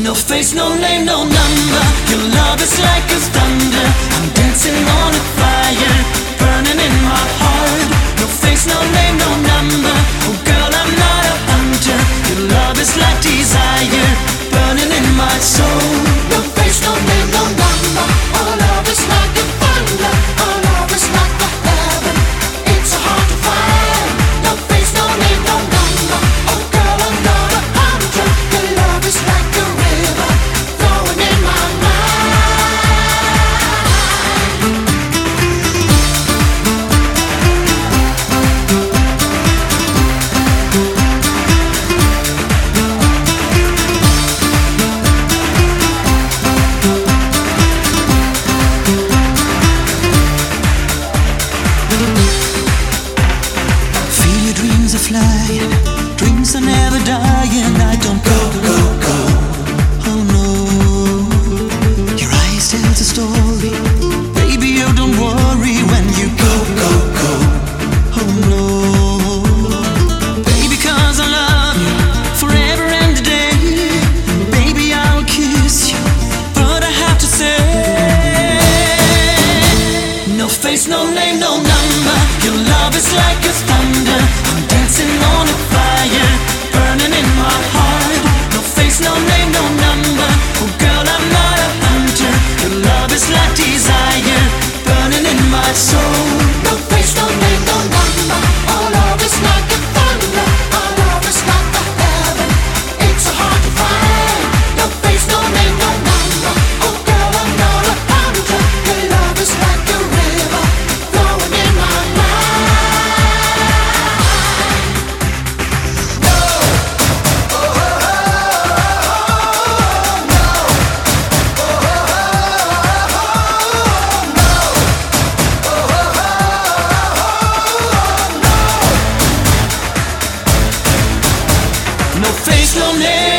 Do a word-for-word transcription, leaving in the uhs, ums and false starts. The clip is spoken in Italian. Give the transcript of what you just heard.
No face, no name, no number. Your love is like a thunder. I'm dancing on a fire, burning in my heart. No face, no name, no number. Oh girl, I'm not a hunter. Your love is like desire, burning in my soul. No face, no name, no number. Our love is like a thunder. Our love is like the heaven. It's so hard to find. No face, no name, no number. Oh girl, I'm not a hunter. Your love is like a river flowing in my mind. Feel your dreams are flying, dreams are never dying. I don't go, go, go. Oh no, your eyes tell the story. Baby, you don't worry when you go, go, go. Oh no, baby, 'cause I love you forever and a day. Baby, I'll kiss you, but I have to say, no face, no name, no number. Your love is like a thunder. I'm dancing on a fire, burning in my heart. No face, no name, no number. Oh girl, I'm not a hunter. Your love is like desire, burning in my soul. No face, no name, no number. Our love is like a thunder. Our love is like the heaven. It's so hard to find. No face, no name, no number. Oh girl, I'm not a hunter. Your love is like a river flowing in my mind. No, oh, oh, oh, no, oh, oh, oh, no, oh, oh, oh, no. No face, no name.